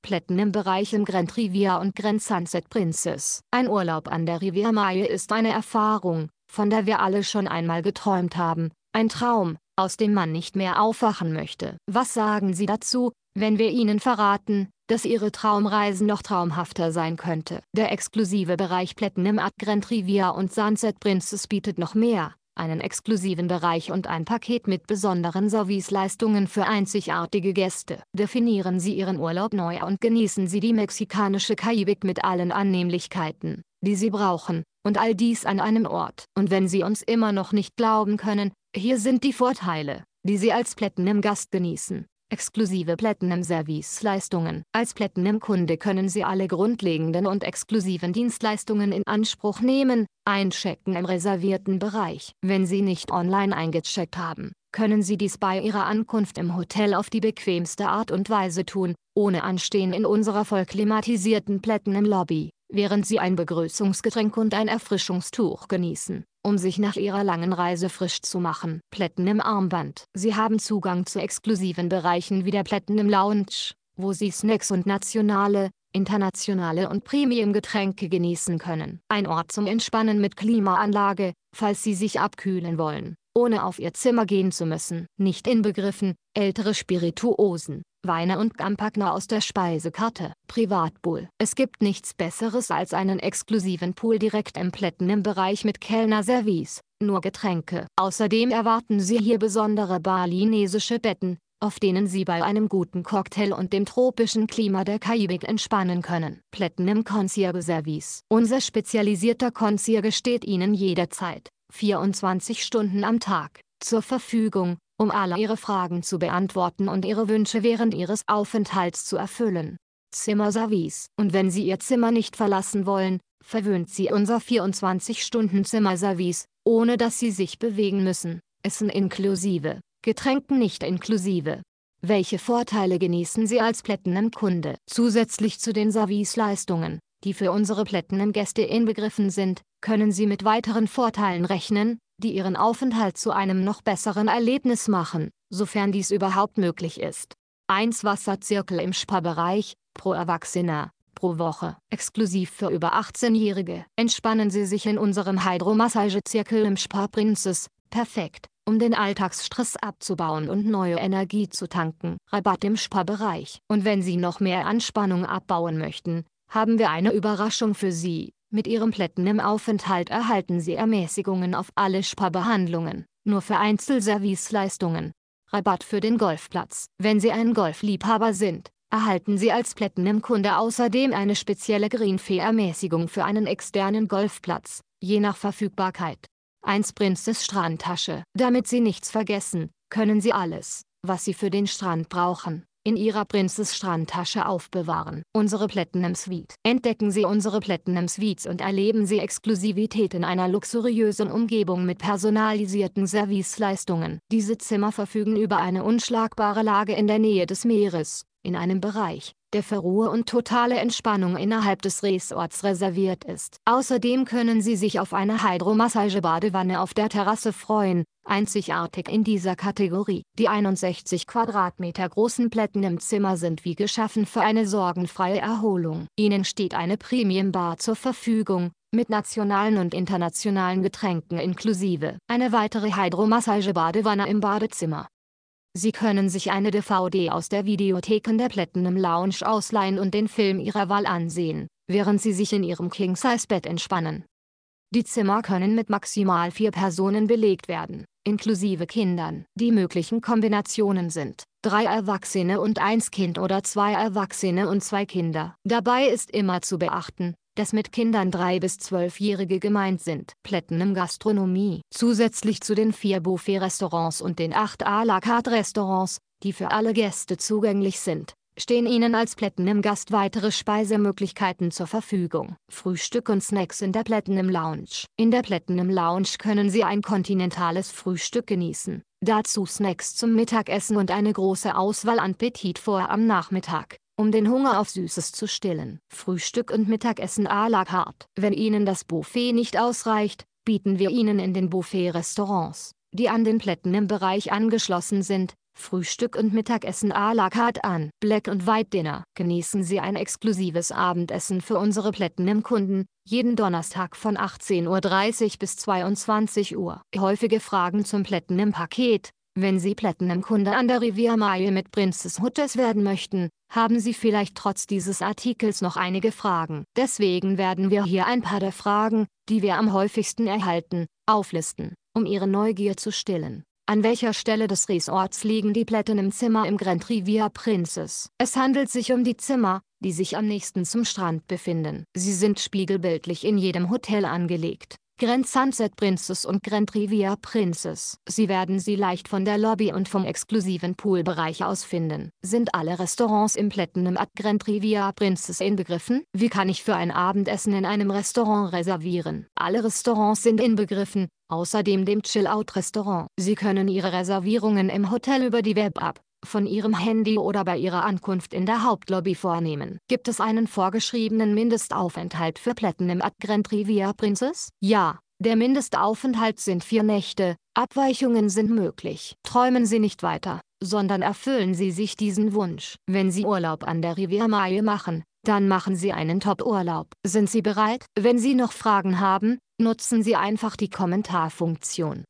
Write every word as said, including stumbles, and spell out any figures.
Platinum-Bereich im Grand Riviera und Grand Sunset Princess. Ein Urlaub an der Riviera Maya ist eine Erfahrung, von der wir alle schon einmal geträumt haben, ein Traum, aus dem man nicht mehr aufwachen möchte. Was sagen Sie dazu, wenn wir Ihnen verraten, dass Ihre Traumreise noch traumhafter sein könnte? Der exklusive Bereich Platinum at Grand Riviera und Sunset Princess bietet noch mehr, einen exklusiven Bereich und ein Paket mit besonderen Serviceleistungen für einzigartige Gäste. Definieren Sie Ihren Urlaub neu und genießen Sie die mexikanische Karibik mit allen Annehmlichkeiten, die Sie brauchen, und all dies an einem Ort. Und wenn Sie uns immer noch nicht glauben können, hier sind die Vorteile, die Sie als Platinum-Gast genießen. Exklusive Platinum-Serviceleistungen. Als Platinum-Kunde können Sie alle grundlegenden und exklusiven Dienstleistungen in Anspruch nehmen. Einchecken im reservierten Bereich. Wenn Sie nicht online eingecheckt haben, können Sie dies bei Ihrer Ankunft im Hotel auf die bequemste Art und Weise tun, ohne Anstehen in unserer voll klimatisierten Platinum-Lobby, während Sie ein Begrüßungsgetränk und ein Erfrischungstuch genießen, um sich nach Ihrer langen Reise frisch zu machen. Platinum-Armband. Sie haben Zugang zu exklusiven Bereichen wie der Platinum Lounge, wo Sie Snacks und nationale, internationale und Premium-Getränke genießen können. Ein Ort zum Entspannen mit Klimaanlage, falls Sie sich abkühlen wollen, ohne auf Ihr Zimmer gehen zu müssen. Nicht inbegriffen, ältere Spirituosen, Weine und Champagner aus der Speisekarte. Privatpool. Es gibt nichts Besseres als einen exklusiven Pool direkt im Platinum-Bereich mit Kellnerservice, nur Getränke. Außerdem erwarten Sie hier besondere balinesische Betten, auf denen Sie bei einem guten Cocktail und dem tropischen Klima der Karibik entspannen können. Platinum Concierge Service. Unser spezialisierter Concierge steht Ihnen jederzeit, vierundzwanzig Stunden am Tag, zur Verfügung, um alle Ihre Fragen zu beantworten und Ihre Wünsche während Ihres Aufenthalts zu erfüllen. Zimmerservice. Und wenn Sie Ihr Zimmer nicht verlassen wollen, verwöhnt Sie unser vierundzwanzig Stunden Zimmerservice, ohne dass Sie sich bewegen müssen. Essen inklusive, Getränken nicht inklusive. Welche Vorteile genießen Sie als Platinum-Kunde? Zusätzlich zu den Serviceleistungen, die für unsere Platinum-Gäste inbegriffen sind, können Sie mit weiteren Vorteilen rechnen, die Ihren Aufenthalt zu einem noch besseren Erlebnis machen, sofern dies überhaupt möglich ist. eins Wasserzirkel im Spa-Bereich, pro Erwachsener, pro Woche. Exklusiv für über achtzehnjährige. Entspannen Sie sich in unserem Hydromassagezirkel im Spa Princess, perfekt, um den Alltagsstress abzubauen und neue Energie zu tanken. Rabatt im Spa-Bereich. Und wenn Sie noch mehr Anspannung abbauen möchten, haben wir eine Überraschung für Sie. Mit Ihrem Platinum-Aufenthalt erhalten Sie Ermäßigungen auf alle Spa-Behandlungen, nur für Einzelserviceleistungen. Rabatt für den Golfplatz. Wenn Sie ein Golfliebhaber sind, erhalten Sie als Platinum-Kunde außerdem eine spezielle Greenfee-Ermäßigung für einen externen Golfplatz, je nach Verfügbarkeit. eins Princess Strandtasche. Damit Sie nichts vergessen, können Sie alles, was Sie für den Strand brauchen, in Ihrer Princess Strandtasche aufbewahren. Unsere Platinum Suite. Entdecken Sie unsere Platinum Suites und erleben Sie Exklusivität in einer luxuriösen Umgebung mit personalisierten Serviceleistungen. Diese Zimmer verfügen über eine unschlagbare Lage in der Nähe des Meeres, in einem Bereich, der für Ruhe und totale Entspannung innerhalb des Resorts reserviert ist. Außerdem können Sie sich auf eine Hydromassage-Badewanne auf der Terrasse freuen, einzigartig in dieser Kategorie. Die einundsechzig Quadratmeter großen Platinum-Zimmer sind wie geschaffen für eine sorgenfreie Erholung. Ihnen steht eine Premium-Bar zur Verfügung, mit nationalen und internationalen Getränken inklusive. Eine weitere Hydromassage-Badewanne im Badezimmer. Sie können sich eine D V D aus der Videotheken der Platinum Lounge ausleihen und den Film Ihrer Wahl ansehen, während Sie sich in Ihrem King-Size-Bett entspannen. Die Zimmer können mit maximal vier Personen belegt werden, inklusive Kindern. Die möglichen Kombinationen sind drei Erwachsene und eins Kind oder zwei Erwachsene und zwei Kinder. Dabei ist immer zu beachten, dass mit Kindern drei bis zwölfjährige gemeint sind. Platinum Gastronomie. Zusätzlich zu den vier Buffet-Restaurants und den acht à la carte Restaurants, die für alle Gäste zugänglich sind, stehen Ihnen als Platinum-Gast weitere Speisemöglichkeiten zur Verfügung. Frühstück und Snacks in der Platinum Lounge. In der Platinum Lounge können Sie ein kontinentales Frühstück genießen, dazu Snacks zum Mittagessen und eine große Auswahl an Petit Four am Nachmittag, um den Hunger auf Süßes zu stillen. Frühstück und Mittagessen à la carte. Wenn Ihnen das Buffet nicht ausreicht, bieten wir Ihnen in den Buffet-Restaurants, die an den Platinum-Bereich angeschlossen sind, Frühstück und Mittagessen à la carte an. Black and White Dinner. Genießen Sie ein exklusives Abendessen für unsere Platinum-Kunden, jeden Donnerstag von achtzehn Uhr dreißig bis zweiundzwanzig Uhr. Häufige Fragen zum Platinum-Paket. Wenn Sie Platinum-Kunde an der Riviera Maya mit Princess Hotels werden möchten, haben Sie vielleicht trotz dieses Artikels noch einige Fragen. Deswegen werden wir hier ein paar der Fragen, die wir am häufigsten erhalten, auflisten, um Ihre Neugier zu stillen. An welcher Stelle des Resorts liegen die Platinum-Zimmer im Grand Riviera Princess? Es handelt sich um die Zimmer, die sich am nächsten zum Strand befinden. Sie sind spiegelbildlich in jedem Hotel angelegt. Grand Sunset Princess und Grand Riviera Princess. Sie werden sie leicht von der Lobby und vom exklusiven Poolbereich aus finden. Sind alle Restaurants im Platinum at Grand Riviera Princess inbegriffen? Wie kann ich für ein Abendessen in einem Restaurant reservieren? Alle Restaurants sind inbegriffen, außerdem dem Chill-Out-Restaurant. Sie können Ihre Reservierungen im Hotel über die Web-App, von Ihrem Handy oder bei Ihrer Ankunft in der Hauptlobby vornehmen. Gibt es einen vorgeschriebenen Mindestaufenthalt für Platinum at Grand Riviera Princess? Ja, der Mindestaufenthalt sind vier Nächte, Abweichungen sind möglich. Träumen Sie nicht weiter, sondern erfüllen Sie sich diesen Wunsch. Wenn Sie Urlaub an der Riviera Maya machen, dann machen Sie einen Top-Urlaub. Sind Sie bereit? Wenn Sie noch Fragen haben, nutzen Sie einfach die Kommentarfunktion.